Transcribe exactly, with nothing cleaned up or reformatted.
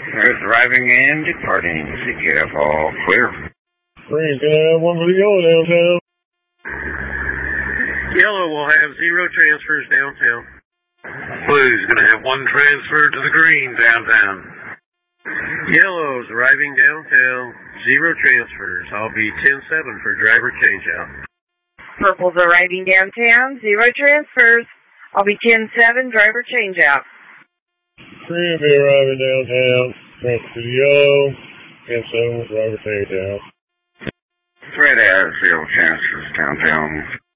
There's arriving and departing. C K F all clear. Green, can I have one for the yellow downtown? Yellow will have zero transfers downtown. Blue's going to have one transfer to the green downtown. Yellow's arriving downtown, zero transfers. I'll be ten seven for driver changeout. Purple's arriving downtown, zero transfers. I'll be ten seven, driver changeout. Green will be arriving downtown, transfer to the yellow, ten seven with driver changeout. Red has zero transfers downtown.